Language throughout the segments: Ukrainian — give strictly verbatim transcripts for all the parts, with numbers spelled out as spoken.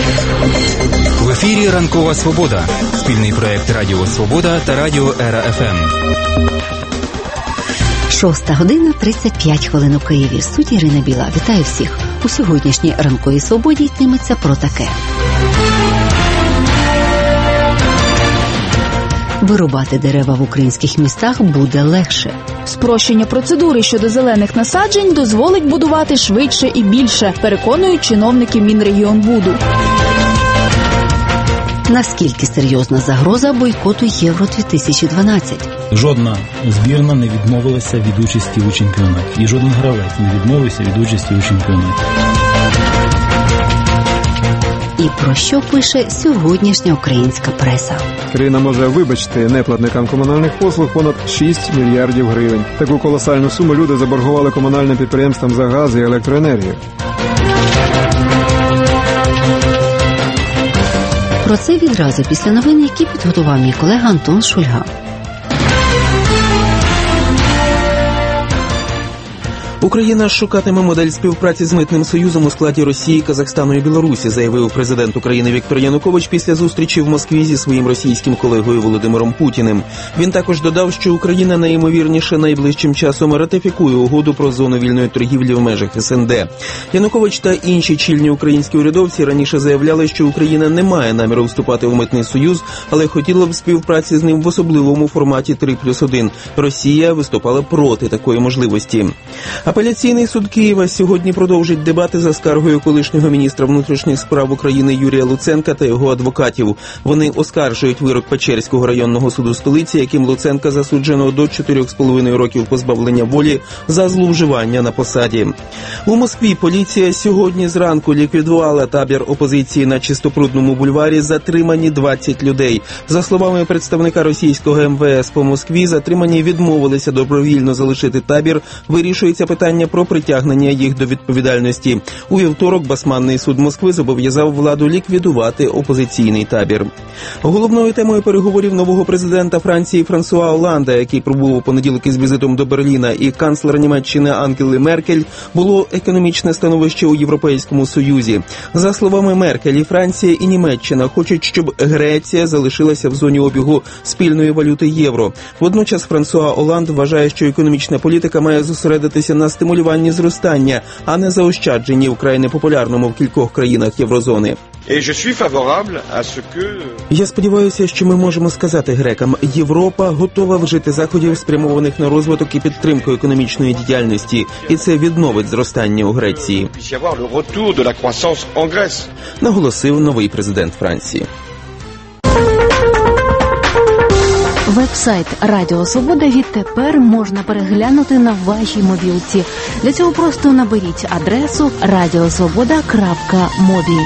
В ефірі «Ранкова Свобода». Спільний проєкт Радіо Свобода та Радіо Ера еф ем. Шоста година, тридцять п'ять хвилин у Києві. В студії Ірина Біла. Вітаю всіх. У сьогоднішній «Ранковій Свободі» йтиметься про таке. Вирубати дерева в українських містах буде легше. Спрощення процедури щодо зелених насаджень дозволить будувати швидше і більше, переконують чиновники Мінрегіонбуду. Наскільки серйозна загроза бойкоту Євро дві тисячі дванадцять? Жодна збірна не відмовилася від участі у чемпіонаті. І жоден гравець не відмовився від участі у чемпіонаті. І про що пише сьогоднішня українська преса? Країна може вибачити неплатникам комунальних послуг понад шість мільярдів гривень. Таку колосальну суму люди заборгували комунальним підприємствам за газ і електроенергію. Про це відразу після новин, які підготував мій колега Антон Шульга. Україна шукатиме модель співпраці з Митним союзом у складі Росії, Казахстану і Білорусі, заявив президент України Віктор Янукович після зустрічі в Москві зі своїм російським колегою Володимиром Путіним. Він також додав, що Україна найімовірніше найближчим часом ратифікує угоду про зону вільної торгівлі в межах ес ен де. Янукович та інші чільні українські урядовці раніше заявляли, що Україна не має наміру вступати в Митний союз, але хотіла б співпраці з ним в особливому форматі три плюс один. Росія виступала проти такої можливості. Апеляційний суд Києва сьогодні продовжить дебати за скаргою колишнього міністра внутрішніх справ України Юрія Луценка та його адвокатів. Вони оскаржують вирок Печерського районного суду столиці, яким Луценка засуджено до чотирьох з половиною років позбавлення волі за зловживання на посаді. У Москві поліція сьогодні зранку ліквідувала табір опозиції на Чистопрудному бульварі. Затримані двадцять людей. За словами представника російського ем ве ес по Москві, затримані відмовилися добровільно залишити табір. Вирішується питання про притягнення їх до відповідальності. У вівторок Басманний суд Москви зобов'язав владу ліквідувати опозиційний табір. Головною темою переговорів нового президента Франції Франсуа Олланда, який пробув у понеділок із візитом до Берліна, і канцлера Німеччини Ангели Меркель, було економічне становище у Європейському Союзі. За словами Меркель, Франція і Німеччина хочуть, щоб Греція залишилася в зоні обігу спільної валюти євро. Водночас Франсуа Олланд вважає, що економічна політика має зосередитися на стимулюванні зростання, а не заощадженні вкрай непопулярному в кількох країнах єврозони. Я сподіваюся, що ми можемо сказати грекам, Європа готова вжити заходів, спрямованих на розвиток і підтримку економічної діяльності, і це відновить зростання у Греції, наголосив новий президент Франції. Веб-сайт Радіо Свобода відтепер можна переглянути на вашій мобілці. Для цього просто наберіть адресу радіосвобода крапка мобі.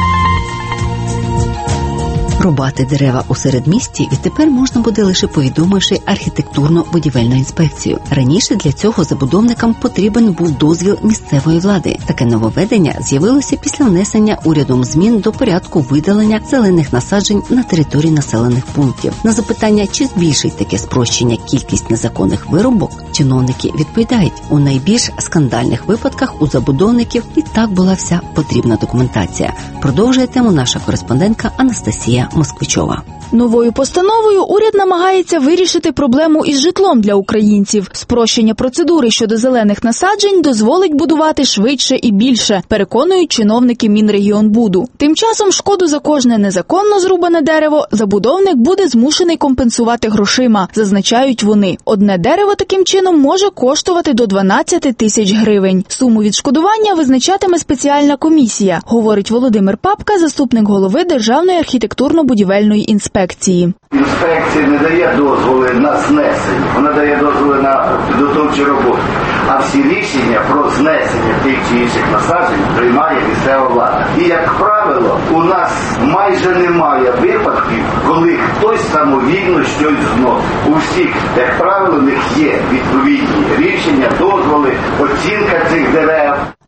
Рубати дерева у середмісті відтепер можна буде лише повідомивши архітектурно-будівельну інспекцію. Раніше для цього забудовникам потрібен був дозвіл місцевої влади. Таке нововведення з'явилося після внесення урядом змін до порядку видалення зелених насаджень на території населених пунктів. На запитання, чи збільшить таке спрощення кількість незаконних вирубок, чиновники відповідають, у найбільш скандальних випадках у забудовників і так була вся потрібна документація. Продовжує тему наша кореспондентка Анастасія Москвичова. Новою постановою уряд намагається вирішити проблему із житлом для українців. Спрощення процедури щодо зелених насаджень дозволить будувати швидше і більше, переконують чиновники Мінрегіонбуду. Тим часом шкоду за кожне незаконно зрубане дерево забудовник буде змушений компенсувати грошима, зазначають вони. Одне дерево таким чином може коштувати до дванадцять тисяч гривень. Суму відшкодування визначатиме спеціальна комісія, говорить Володимир Папка, заступник голови Державної архітектурно-будівельної інспекції. Інспекція не дає дозволи на знесення, вона дає дозволи на підготовчі роботи. А всі рішення про знесення тих чи інших насаджень приймає місцева влада. І, як правило, у нас майже немає випадків, коли хтось самовільно щось зносить. У всіх, як правило, в них є відповідні рішення, дозволи, оцінка цих дерев.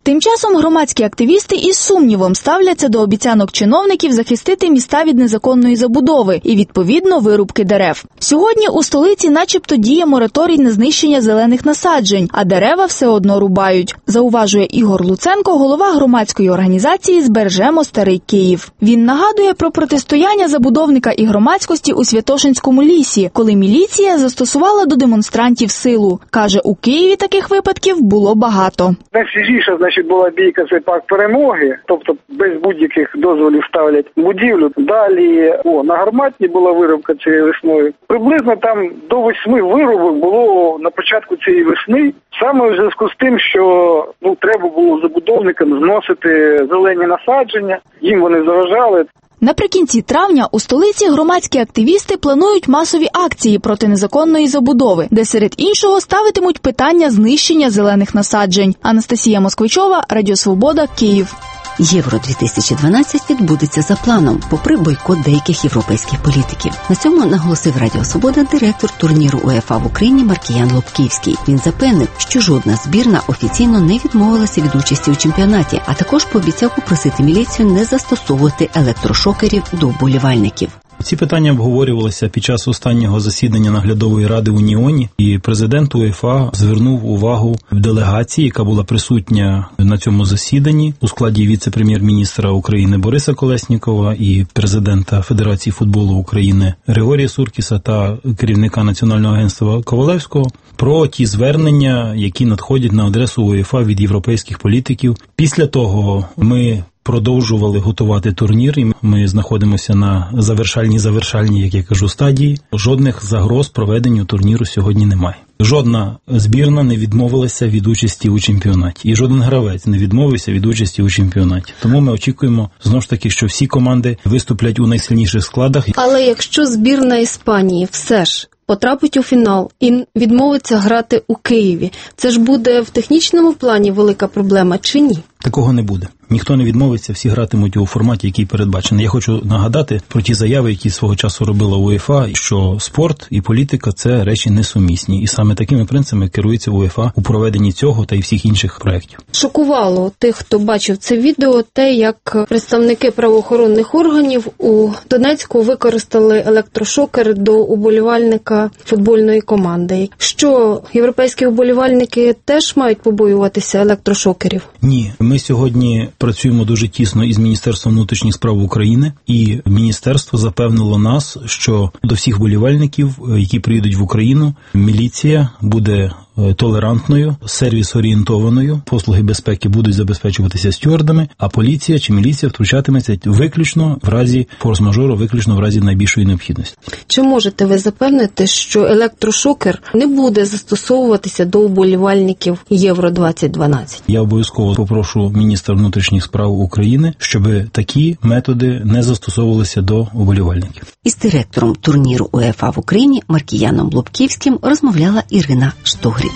Тим часом громадські активісти із сумнівом ставляться до обіцянок чиновників захистити міста від незаконної забудови і, відповідно, вирубки дерев. Сьогодні у столиці начебто діє мораторій на знищення зелених насаджень, а дерева все одно рубають, зауважує Ігор Луценко, голова громадської організації «Збережемо Старий Київ». Він нагадує про протистояння забудовника і громадськості у Святошинському лісі, коли міліція застосувала до демонстрантів силу. Каже, у Києві таких випадків було багато. Найсвіжіша, значить, була бійка, це парк Перемоги, тобто без будь-яких дозволів ставлять будівлю. Далі о, на Гарматні була вирубка цією весною. Приблизно там до восьми вирубок було на початку цієї весни, саме у зв'язку з тим, що ну треба було забудовникам зносити зелені насадження, їм вони заважали. Наприкінці травня у столиці громадські активісти планують масові акції проти незаконної забудови, де серед іншого ставитимуть питання знищення зелених насаджень. Анастасія Москвичова, Радіо Свобода, Київ. Євро дві тисячі дванадцять відбудеться за планом, попри бойкот деяких європейських політиків. На цьому наголосив Радіо Свобода директор турніру УЄФА в Україні Маркіян Лобківський. Він запевнив, що жодна збірна офіційно не відмовилася від участі у чемпіонаті, а також пообіцяв попросити міліцію не застосовувати електрошокерів до вболівальників. Ці питання обговорювалися під час останнього засідання наглядової ради в Уніоні, і президент УЄФА звернув увагу в делегації, яка була присутня на цьому засіданні у складі віце-прем'єр-міністра України Бориса Колеснікова і президента Федерації футболу України Григорія Суркіса та керівника Національного агентства Ковалевського, про ті звернення, які надходять на адресу УЄФА від європейських політиків. Після того ми продовжували готувати турнір, і ми знаходимося на завершальній, завершальній, як я кажу, стадії. Жодних загроз проведенню турніру сьогодні немає. Жодна збірна не відмовилася від участі у чемпіонаті. І жоден гравець не відмовився від участі у чемпіонаті. Тому ми очікуємо, знову ж таки, що всі команди виступлять у найсильніших складах. Але якщо збірна Іспанії все ж потрапить у фінал і відмовиться грати у Києві, це ж буде в технічному плані велика проблема чи ні? Такого не буде. Ніхто не відмовиться, всі гратимуть у форматі, який передбачений. Я хочу нагадати про ті заяви, які свого часу робила УЄФА, що спорт і політика – це речі несумісні. І саме такими принципами керується УЄФА у проведенні цього та й всіх інших проєктів. Шокувало тих, хто бачив це відео, те, як представники правоохоронних органів у Донецьку використали електрошокер до уболівальника футбольної команди. Що, європейські уболівальники теж мають побоюватися електрошокерів? Ні. Ми сьогодні працюємо дуже тісно із Міністерством внутрішніх справ України, і міністерство запевнило нас, що до всіх вболівальників, які приїдуть в Україну, міліція буде толерантною, сервіс-орієнтованою, послуги безпеки будуть забезпечуватися стюардами, а поліція чи міліція втручатиметься виключно в разі форс-мажору, виключно в разі найбільшої необхідності. Чи можете ви запевнити, що електрошокер не буде застосовуватися до вболівальників Євро двадцять дванадцять? Я обов'язково попрошу міністра внутрішніх справ України, щоб такі методи не застосовувалися до вболівальників. Із директором турніру УЄФА в Україні Маркіяном Лобківським розмовляла Ірина Штогрі.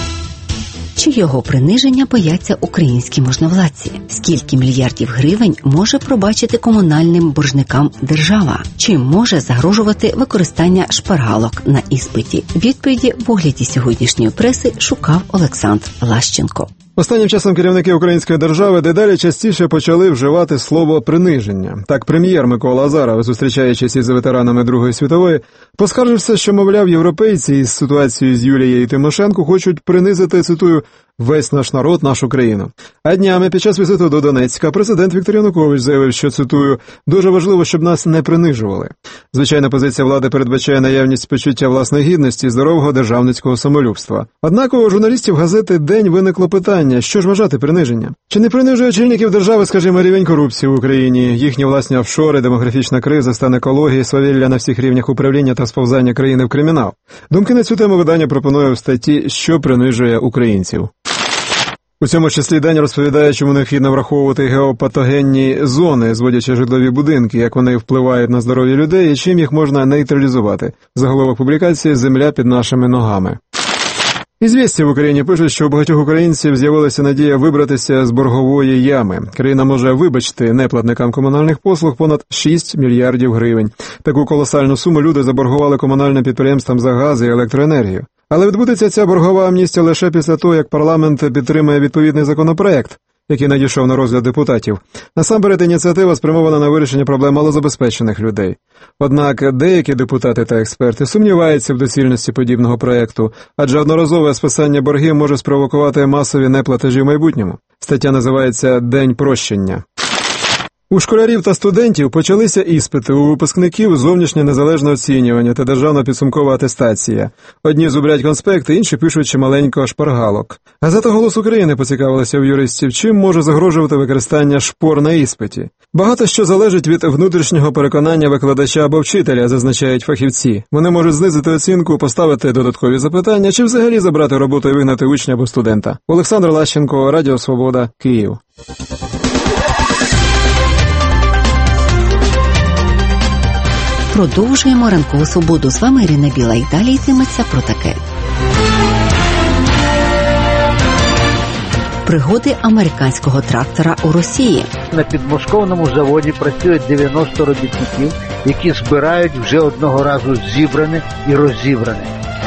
Чи його приниження бояться українські можновладці? Скільки мільярдів гривень може пробачити комунальним боржникам держава? Чим може загрожувати використання шпаргалок на іспиті? Відповіді в огляді сьогоднішньої преси шукав Олександр Лащенко. Останнім часом керівники української держави дедалі частіше почали вживати слово «приниження». Так, прем'єр Микола Азаров, зустрічаючись із ветеранами Другої світової, поскаржився, що, мовляв, європейці із ситуацією з Юлією Тимошенко хочуть принизити, цитую, «весь наш народ, нашу країну». А днями під час візиту до Донецька президент Віктор Янукович заявив, що, цитую, «дуже важливо, щоб нас не принижували». Звичайна позиція влади передбачає наявність почуття власної гідності і здорового державницького самолюбства. Однак у журналістів газети «День» виникло питання, що ж вважати приниження? Чи не принижує очільників держави, скажімо, рівень корупції в Україні, їхні власні офшори, демографічна криза, стан екології, свавілля на всіх рівнях управління та сповзання країни в кримінал? Думки на цю тему видання пропонує в статті «Що принижує українців?». У цьому числі «День» розповідає, чому необхідно враховувати геопатогенні зони, зводячи житлові будинки, як вони впливають на здоров'я людей і чим їх можна нейтралізувати. Заголовок публікації «Земля під нашими ногами». «Ізвістія» в Україні пишуть, що у багатьох українців з'явилася надія вибратися з боргової ями. Країна може вибачити неплатникам комунальних послуг понад шість мільярдів гривень. Таку колосальну суму люди заборгували комунальним підприємствам за газ і електроенергію. Але відбудеться ця боргова амністія лише після того, як парламент підтримає відповідний законопроект. який надійшов на розгляд депутатів. Насамперед, ініціатива спрямована на вирішення проблем малозабезпечених людей. Однак деякі депутати та експерти сумніваються в доцільності подібного проєкту, адже одноразове списання боргів може спровокувати масові неплатежі в майбутньому. Стаття називається «День прощення». У школярів та студентів почалися іспити, у випускників зовнішнє незалежне оцінювання та державна підсумкова атестація. Одні зубрять конспекти, інші пишуть чималенько шпаргалок. Газета «Голос України» поцікавилася в юристів, чим може загрожувати використання шпор на іспиті. Багато що залежить від внутрішнього переконання викладача або вчителя, зазначають фахівці. Вони можуть знизити оцінку, поставити додаткові запитання чи взагалі забрати роботу і вигнати учня або студента. Олександр Лащенко, Радіо Свобода, Київ. Продовжуємо ранкову свободу. З вами Ірина Біла і далі йтиметься про таке. Пригоди американського трактора у Росії. На підмосковному заводі працюють дев'яносто робітників, які збирають вже одного разу зібране і розібране.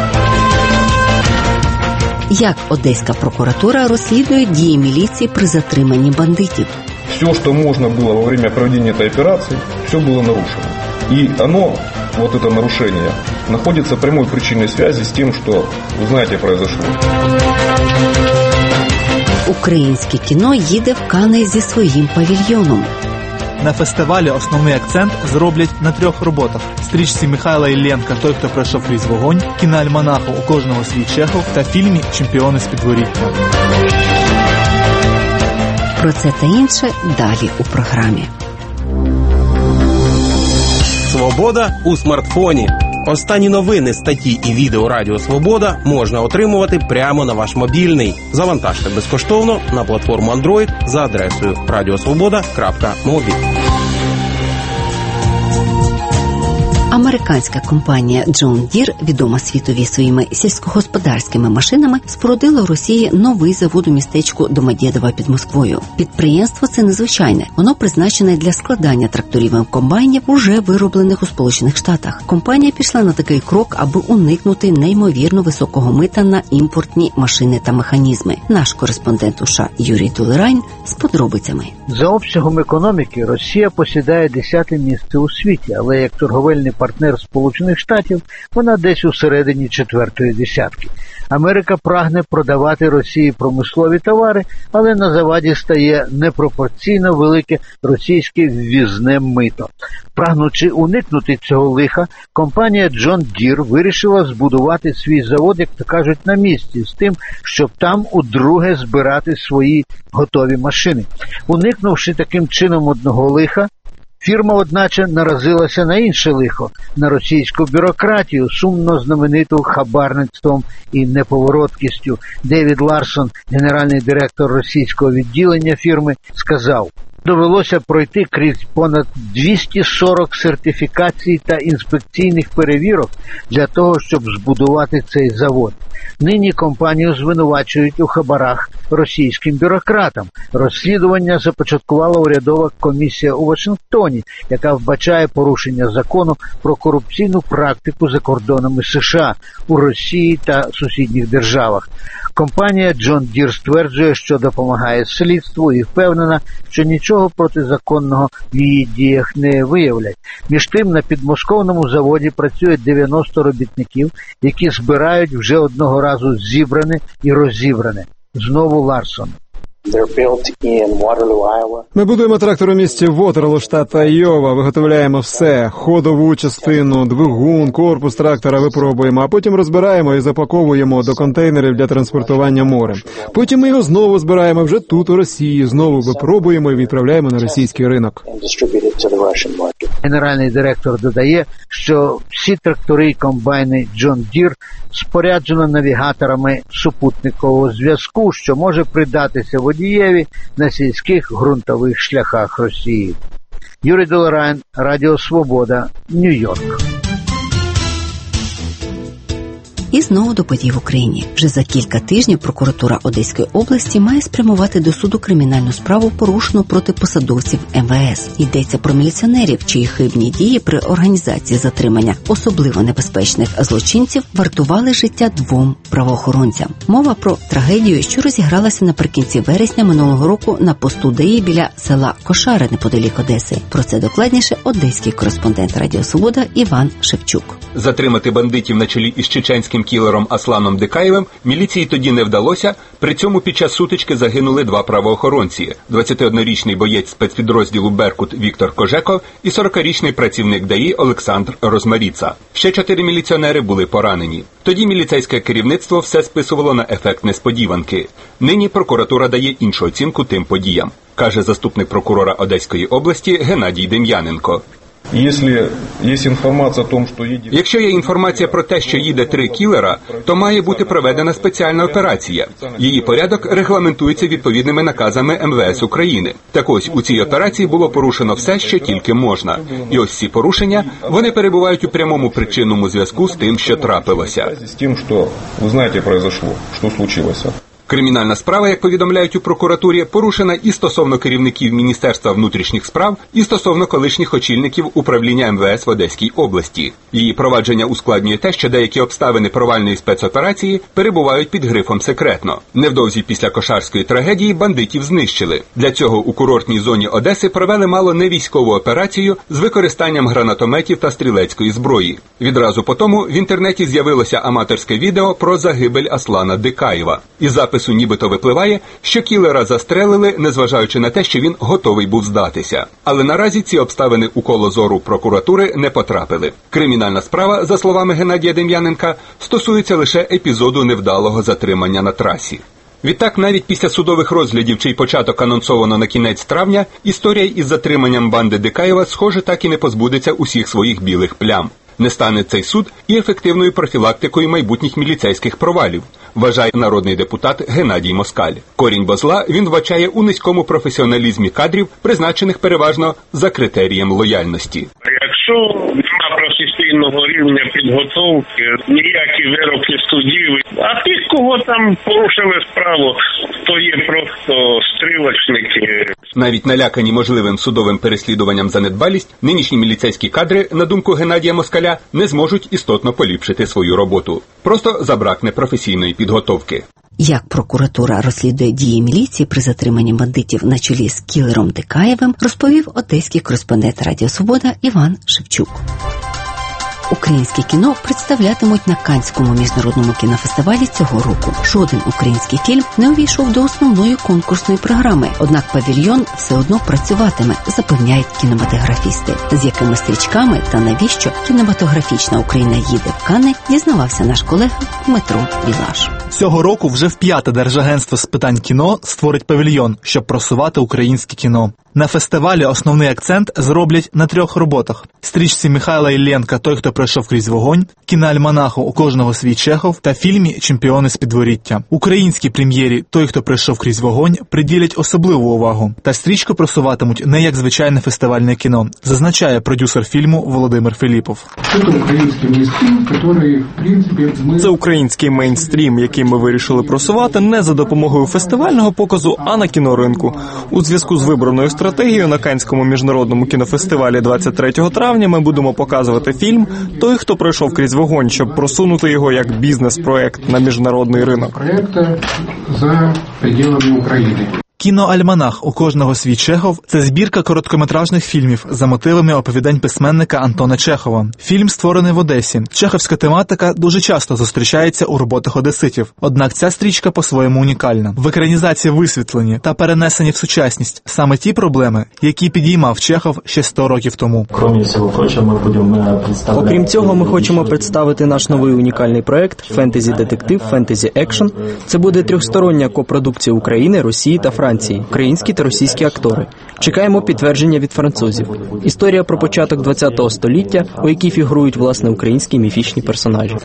Як одеська прокуратура розслідує дії міліції при затриманні бандитів. Все, что можно было во время проведения этой операции, все было нарушено. И оно, вот это нарушение, находится в прямой причинной связи с тем, что, вы знаете, произошло. Українське кіно їде в Кани зі своїм павільйоном. На фестивалі основний акцент зроблять на трьох роботах. Стрічці Михайла Іллєнка «Той, хто пройшов крізь вогонь», кіноальманаху «У кожного свій Чехов» та фільмі «Чемпіони з підворіття». Про це та інше далі у програмі. Свобода у смартфоні. Останні новини, статті і відео Радіо Свобода можна отримувати прямо на ваш мобільний. Завантажте безкоштовно на платформу Android за адресою радіосвобода крапка мобі. Американська компанія John Deere, відома світові своїми сільськогосподарськими машинами, спорудила в Росії новий завод у містечку Домодєдово під Москвою. Підприємство це незвичайне. Воно призначене для складання тракторів і комбайнів, уже вироблених у Сполучених Штатах. Компанія пішла на такий крок, аби уникнути неймовірно високого мита на імпортні машини та механізми. Наш кореспондент у США Юрій Толерайн з подробицями. За обсягом економіки Росія посідає десяте місце у світі, але як торговельний партнер Сполучених Штатів, вона десь у середині четвертої десятки. Америка прагне продавати Росії промислові товари, але на заваді стає непропорційно велике російське ввізне мито. Прагнучи уникнути цього лиха, компанія John Deere вирішила збудувати свій завод, як то кажуть, на місці, з тим, щоб там удруге збирати свої готові машини. Уникнувши таким чином одного лиха, фірма, одначе, наразилася на інше лихо, на російську бюрократію, сумно знамениту хабарництвом і неповороткістю. Девід Ларсон, генеральний директор російського відділення фірми, сказав: довелося пройти крізь понад двісті сорок сертифікацій та інспекційних перевірок для того, щоб збудувати цей завод. Нині компанію звинувачують у хабарах російським бюрократам. Розслідування започаткувала урядова комісія у Вашингтоні, яка вбачає порушення закону про корупційну практику за кордонами США, у Росії та сусідніх державах. Компанія John Deere стверджує, що допомагає слідству і впевнена, що нічого протизаконного в її діях не виявлять. Між тим, на підмосковному заводі працює дев'яносто робітників, які збирають вже одного разу зібране і розібране. Знову Ларсон. Ми будуємо трактор у місті Вотерло, штат Айова, виготовляємо все, ходову частину, двигун, корпус трактора випробуємо, а потім розбираємо і запаковуємо до контейнерів для транспортування морем. Потім ми його знову збираємо вже тут, у Росії, знову випробуємо і відправляємо на російський ринок. Генеральний директор додає, що всі трактори і комбайни John Deere споряджено навігаторами супутникового зв'язку, що може придатися водієві на сільських ґрунтових шляхах Росії. Юрій Толерайн, Радіо Свобода, Нью-Йорк. І знову до подій в Україні. Вже за кілька тижнів прокуратура Одеської області має спрямувати до суду кримінальну справу, порушену проти посадовців ем ве ес. Йдеться про міліціонерів, чиї хибні дії при організації затримання особливо небезпечних злочинців вартували життя двом правоохоронцям. Мова про трагедію, що розігралася наприкінці вересня минулого року на посту ДАІ біля села Кошари неподалік Одеси. Про це докладніше одеський кореспондент Радіо Свобода Іван Шевчук. Затримати бандитів на чолі із чеченським кілером Асланом Дикаєвим міліції тоді не вдалося, при цьому під час сутички загинули два правоохоронці – двадцятиоднорічний боєць спецпідрозділу «Беркут» Віктор Кожеков і сорокарічний працівник ДАІ Олександр Розмаріца. Ще чотири міліціонери були поранені. Тоді міліцейське керівництво все списувало на ефект несподіванки. Нині прокуратура дає іншу оцінку тим подіям, каже заступник прокурора Одеської області Геннадій Дем'яненко. Якщо є інформація про те, що їде три кілера, то має бути проведена спеціальна операція. Її порядок регламентується відповідними наказами ем ве ес України. Так ось, у цій операції було порушено все, що тільки можна. І ось ці порушення, вони перебувають у прямому причинному зв'язку з тим, що трапилося. З тим, що, ви знаєте, произошло, що случилося. Кримінальна справа, як повідомляють у прокуратурі, порушена і стосовно керівників Міністерства внутрішніх справ, і стосовно колишніх очільників управління ем ве ес в Одеській області. Її провадження ускладнює те, що деякі обставини провальної спецоперації перебувають під грифом «секретно». Невдовзі після Кошарської трагедії бандитів знищили. Для цього у курортній зоні Одеси провели мало не військову операцію з використанням гранатометів та стрілецької зброї. Відразу по тому в інтернеті з'явилося аматорське відео про загибель Аслана Дикаєва. Із запису нібито випливає, що кілера застрелили, незважаючи на те, що він готовий був здатися. Але наразі ці обставини у коло зору прокуратури не потрапили. Кримінальна справа, за словами Геннадія Дем'яненка, стосується лише епізоду невдалого затримання на трасі. Відтак, навіть після судових розглядів, чий початок анонсовано на кінець травня, історія із затриманням банди Дикаєва, схоже, так і не позбудеться усіх своїх білих плям. Не стане цей суд і ефективною профілактикою майбутніх міліцейських провалів, вважає народний депутат Геннадій Москаль. Корінь бо зла він вбачає у низькому професіоналізмі кадрів, призначених переважно за критерієм лояльності. Якщо нема професійного рівня підготовки, ніякі вироки судів, а тих, кого там порушили справу, то є просто стрілочники. Навіть налякані можливим судовим переслідуванням за недбалість, нинішні міліцейські кадри, на думку Геннадія Москаля, не зможуть істотно поліпшити свою роботу. Просто забракне професійної підготовки. Як прокуратура розслідує дії міліції при затриманні бандитів на чолі з кілером Дикаєвим, розповів одеський кореспондент Радіо Свобода Іван Шевчук. Українське кіно представлятимуть на Каннському міжнародному кінофестивалі цього року. Жоден український фільм не увійшов до основної конкурсної програми, однак павільйон все одно працюватиме, запевняють кінематографісти. З якими стрічками та навіщо кінематографічна Україна їде в Канни, дізнавався наш колега Дмитро Білаш. Цього року вже вп'яте Держагентство з питань кіно створить павільйон, щоб просувати українське кіно. На фестивалі основний акцент зроблять на трьох роботах: стрічці Михайла Іллєнка «Той, хто пройшов крізь вогонь», кіноальманаху «У кожного свій Чехов» та фільмі «Чемпіони з підворіття». Українській прем'єрі «Той, хто пройшов крізь вогонь» приділять особливу увагу. Та стрічку просуватимуть не як звичайне фестивальне кіно, зазначає продюсер фільму Володимир Філіпов. Це український мейнстрім, який ми вирішили просувати не за допомогою фестивального показу, а на кіноринку. У зв'язку з вибраною стратегією на Каннському міжнародному кінофестивалі двадцять третього травня ми будемо показувати фільм «Той, хто пройшов крізь вогонь», щоб просунути його як бізнес-проект на міжнародний ринок. Проекта за пределами України. Кіноальманах «У кожного свій Чехов» – це збірка короткометражних фільмів за мотивами оповідань письменника Антона Чехова. Фільм створений в Одесі. Чеховська тематика дуже часто зустрічається у роботах одеситів. Однак ця стрічка по-своєму унікальна. В екранізації висвітлені та перенесені в сучасність саме ті проблеми, які підіймав Чехов ще сто років тому. Окрім цього, ми хочемо представити наш новий унікальний проект «Фентезі-детектив, фентезі-екшн». Це буде трьохстороння копродукція України, Росії та Франції. Франції, українські та російські актори. Чекаємо підтвердження від французів. Історія про початок ХХ століття, у якій фігурують, власне, українські міфічні персонажі.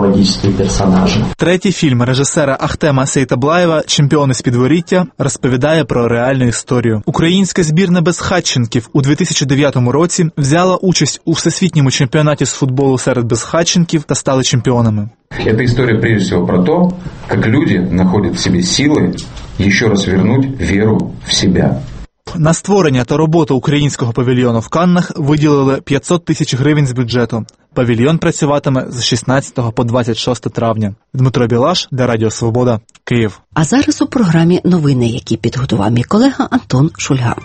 Третій фільм режисера Ахтема Сейтаблаєва «Чемпіони з підворіття» розповідає про реальну історію. Українська збірна безхатченків у дві тисячі дев'ятому році взяла участь у всесвітньому чемпіонаті з футболу серед безхатченків та стали чемпіонами. Эта история прежде всего про то, как люди находят в себе силы еще раз вернуть веру в себя. На створення та роботу українського павільйону в Каннах виділили п'ятсот тисяч гривень з бюджету. Павільйон працюватиме з шістнадцятого по двадцять шосте травня. Дмитро Білаш для Радіо Свобода, Київ. А зараз у програмі новини, які підготував мій колега Антон Шульга.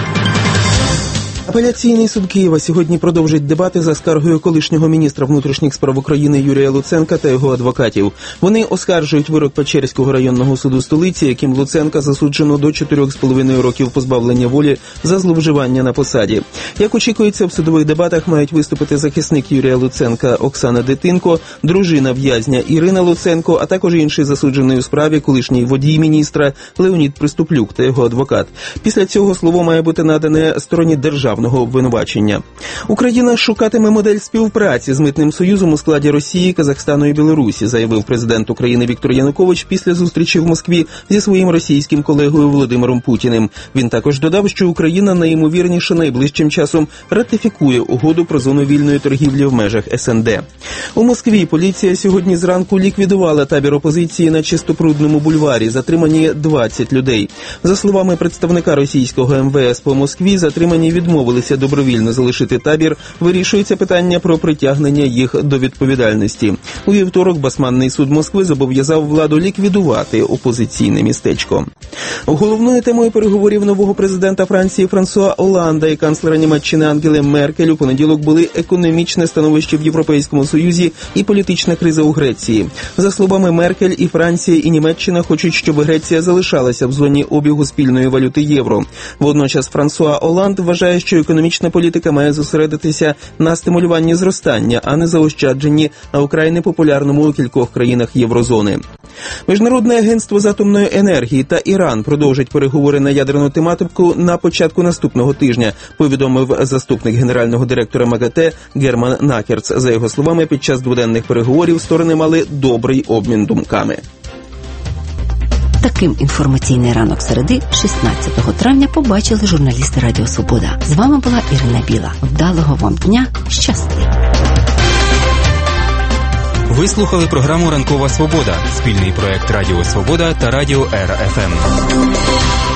Апеляційний суд Києва сьогодні продовжить дебати за скаргою колишнього міністра внутрішніх справ України Юрія Луценка та його адвокатів. Вони оскаржують вирок Печерського районного суду столиці, яким Луценка засуджено до чотирьох з половиною років позбавлення волі за зловживання на посаді. Як очікується, в судових дебатах мають виступити захисник Юрія Луценка Оксана Дитинко, дружина в'язня Ірина Луценко, а також інший засуджений у справі колишній водій міністра Леонід Приступлюк та його адвокат. Після цього слово має бути надане стороні державного обвинувачення. Україна шукатиме модель співпраці з Митним союзом у складі Росії, Казахстану і Білорусі, заявив президент України Віктор Янукович після зустрічі в Москві зі своїм російським колегою Володимиром Путіним. Він також додав, що Україна найімовірніше найближчим часом ратифікує угоду про зону вільної торгівлі в межах ес ен де. У Москві поліція сьогодні зранку ліквідувала табір опозиції на Чистопрудному бульварі. Затримані двадцять людей. За словами представника російського ем ве ес по Москві, затримані відмовилися добровільно залишити табір, вирішується питання про притягнення їх до відповідальності. У вівторок Басманний суд Москви зобов'язав владу ліквідувати опозиційне містечко. Головною темою переговорів нового президента Франції Франсуа Оланда і канцлера Німеччини Ангели Меркель у понеділок були економічне становище в Європейському Союзі і політична криза у Греції. За словами Меркель, і Франція, і Німеччина хочуть, щоб Греція залишалася в зоні обігу спільної валюти євро. Водночас Франсуа Оланд вважає, що економічна політика має зосередитися на стимулюванні зростання, а не заощадженні, а вкрай непопулярному у кількох країнах єврозони. Міжнародне агентство з атомної енергії та Іран продовжать переговори на ядерну тематику на початку наступного тижня, повідомив заступник генерального директора МАГАТЕ Герман Накерц. За його словами, під час дводенних переговорів сторони мали добрий обмін думками. Таким інформаційний ранок середи, шістнадцятого травня, побачили журналісти Радіо Свобода. З вами була Ірина Біла. Вдалого вам дня. Щасти! Ви слухали програму «Ранкова Свобода» – спільний проект Радіо Свобода та Радіо Р Еф Ем.